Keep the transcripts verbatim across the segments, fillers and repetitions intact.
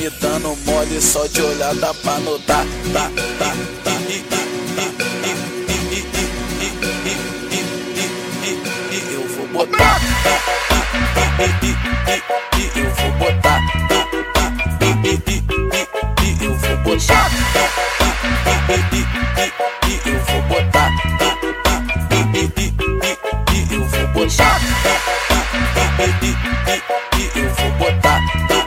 me dando mole, só de olhar dá pra notar. Tá, tá, tá, eu vou botar. Eu vou botar. Eu vou botar. Eu vou botar. Eu vou botar. Eu vou botar.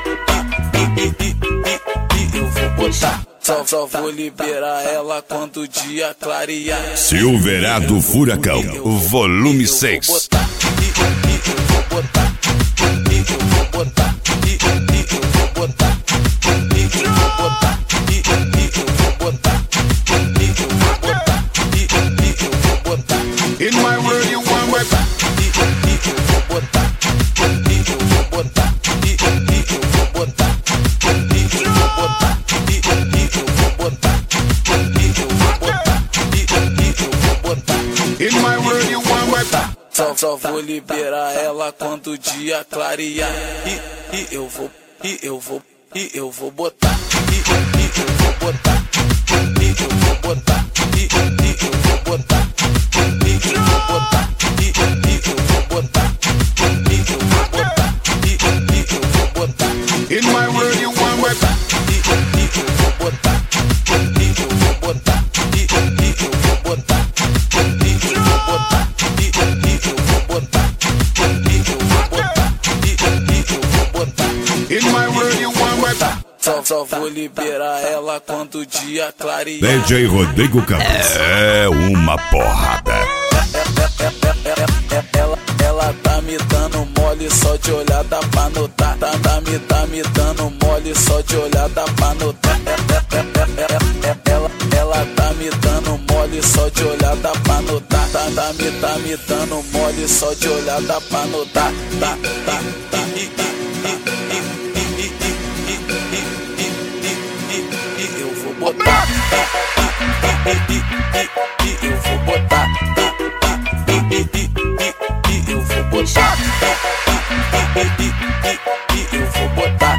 Eu vou botar. Só, só vou liberar ela quando o dia clarear. Silverado Furacão, volume seis. Eu vou botar. Eu vou botar. Eu vou botar. Eu vou botar. Eu vou botar. Eu vou botar. Eu vou botar. Eu vou botar. In my world you want my back. Eu vou botar. Eu vou botar. Eu vou botar. Eu vou botar. Eu vou botar. Eu vou botar. Eu vou botar. In my world you want my back. Só, só vou liberar ela quando o dia clarear. E, e eu vou, e eu vou, e eu vou botar. E, e eu vou botar. E eu vou botar. E, e eu vou botar. E eu vou botar. E, e eu vou botar. E eu vou botar. E, e eu vou botar. In my world you want my back. E, e eu vou botar. E eu vou botar. E, e eu vou botar. E eu vou botar. E, e eu vou botar. In my world you want my back. Só, só vou liberar ela quando o dia clarear. D J Rodrigo Campos é uma porrada. Ela, ela tá me dando mole, só de olhar dá pra notar. Tá, tá, me, tá me dando mole, só de olhar dá pra notar. Ela, ela tá me dando mole, só de olhar dá pra notar. Tá, tá, me, tá me dando mole, só de olhar dá pra notar. Tá, tá, tá, eu vou botar. Eu vou botar. Eu vou botar. Eu vou botar.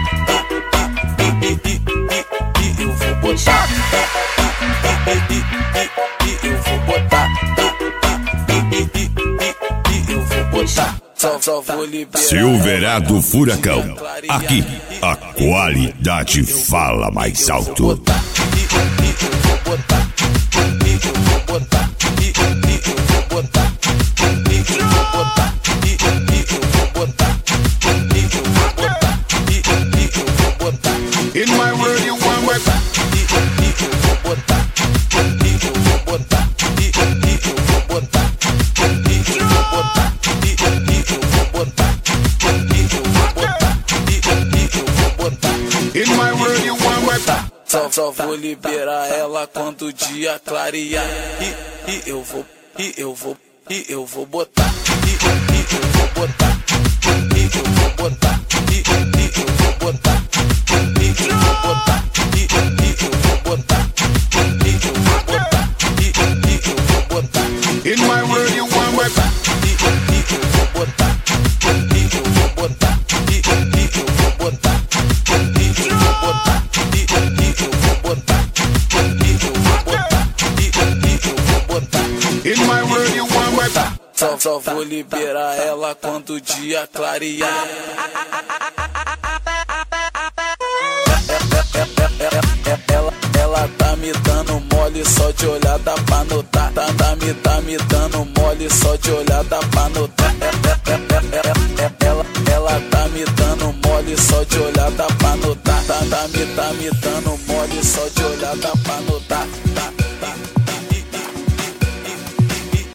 Eu vou botar. Eu vou botar. Eu vou botar. Só, só vou liberar. Silverado Furacão, aqui a qualidade fala mais alto. Eu vou botar. Eu vou botar. Eu vou botar. Eu vou botar. Eu vou botar. Eu vou botar. Eu vou botar. Eu vou botar. In my world you want my back. Eu vou botar. Eu vou botar. Eu vou botar. Eu vou botar. Eu vou botar. Eu vou botar. Eu vou botar. In my world you want my back. Só, só vou liberar ela quando o dia clarear. E, e eu vou, e eu vou, e eu vou botar. E, e eu vou botar. E eu vou botar. E, e eu vou botar. E eu vou botar. E, e eu vou botar. E eu vou botar. E, e eu vou botar. In my world you want my back. E, e eu vou botar. E eu vou botar. E, e eu vou botar. E eu vou botar. E, e eu vou botar. E eu vou botar. E, e eu vou botar. In my world you want my back. Só, só vou liberar ela quando o dia clarear. Ela, ela tá me dando mole, só de olhar dá pra notar. Tá, tá, me, tá me dando mole, só de olhar dá pra notar. Ela, ela tá me dando mole, só de olhar dá pra notar. Tá, tá, me, tá me dando mole, só de olhar dá pra notar.